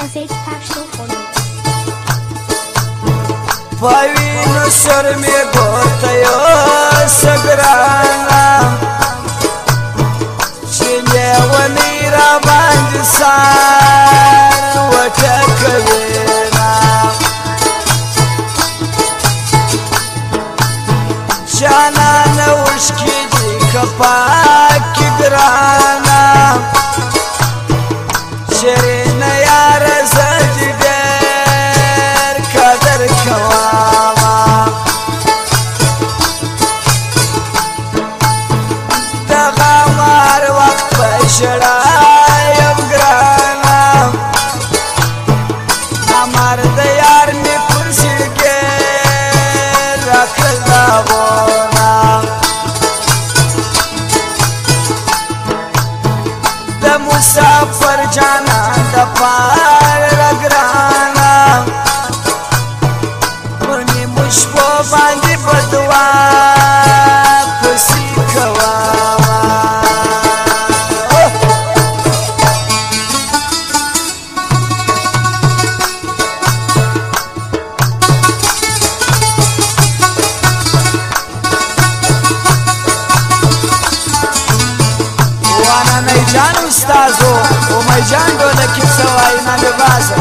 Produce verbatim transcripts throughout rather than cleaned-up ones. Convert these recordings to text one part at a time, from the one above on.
Cassette Factual Photo. Pavino sar me gotayo sagrana Chine wani rabanji sar wata kavena Jana na ushki di kapa kigrana Sherina yara zajider kadar kawama Dagamar waqt bashara yamgrana Amar dayar ne kursilge rakal dabona Da musafir jana da par ragrana Murni mushbo bandi badwa pusi kawama Wana naijan ustazo o maijan dole ki sawai na libaza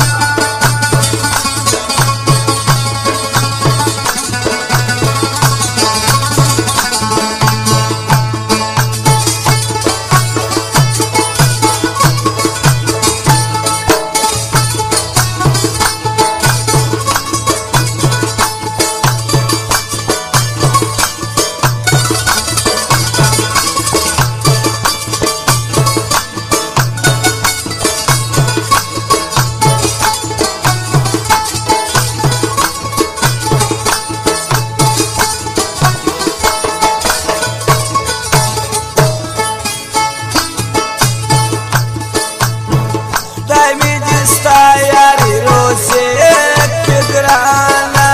Yari roze kigrana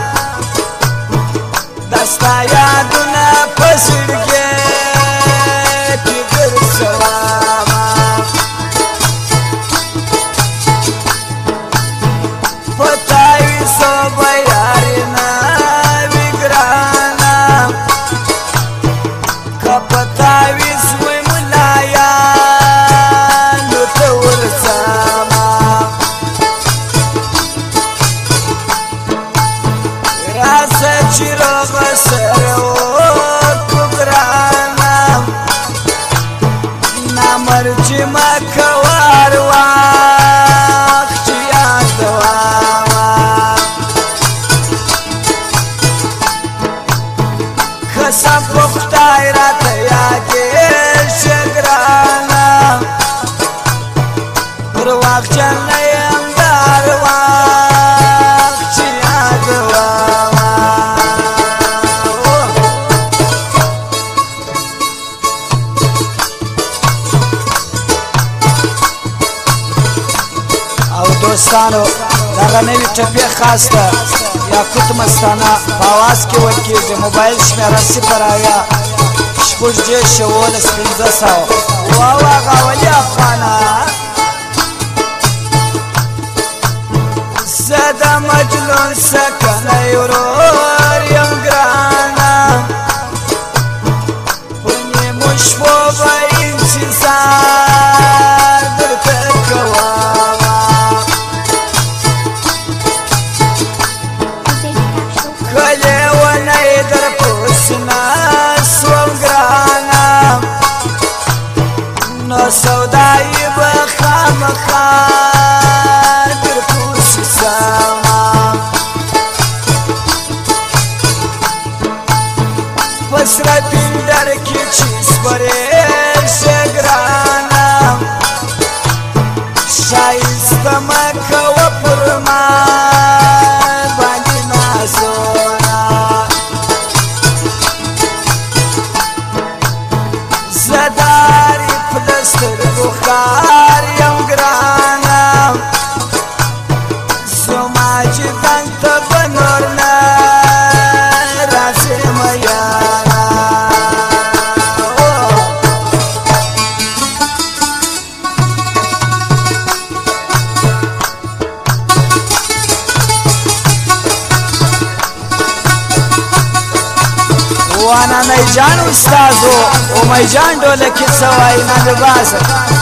Dasta yaduna pasirge kigr salama Patayi soba yarina vigrana Kapatayi svoj mulaya nutawr sama Rasa chiroga saro kugrana Na marji makawar waqti adwama Kasam pukhtai rata yage shagrana Purwaq janayam darwa دوستانو دغه نوی ټپې خاص ده یاقوت مستانه په اواز کې ویل کېږي موبایل شمېره صفر اویا شپږ دېرش یولس پنځه سوه واو هغه ولي افغانه زه د مجنون سکنی ورور یم ګرانه په نیمو شپو به انتظار درته کومه کلی ونی در پوسنا سوم ګرانه نو سودایي به خامخا در پوس سما پسره پیندر کې چې سپرې شه ګرانه شایسته مه کوه پر ما باندې نازونه زه د عارف له سترګو ښار یم ګرانه زما چې دنګ ته به نور نه راځې میانه وانانی جان استازو امی جان ډولکی څه وایي نه بازه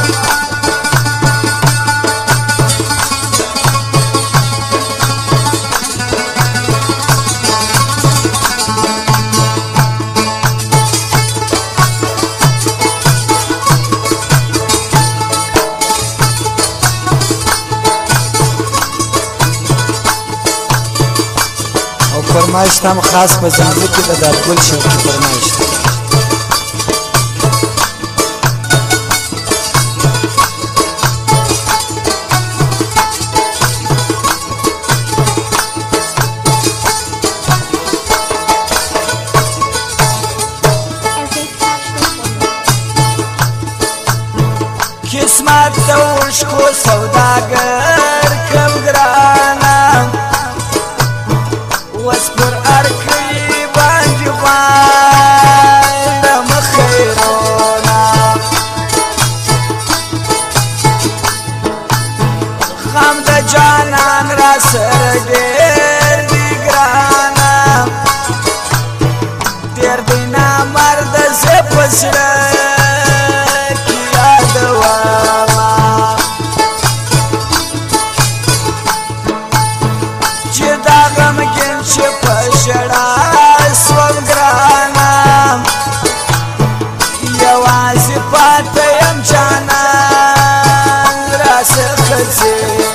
فرمایش تام خاص په زنګو کې د دارګل شوقي فرمایش قسمت د عشقو سوداګر کم ګرانه وس پر ارکی باندې غواړم خیرونه غم د جانان را سره ډېر دی ګرانه ډېر دی نامرده زه په زړه کې یادومه چې دا غمګین چې په ژړا سوم ګرانه یوازې پاته یم جانان راڅخه ځې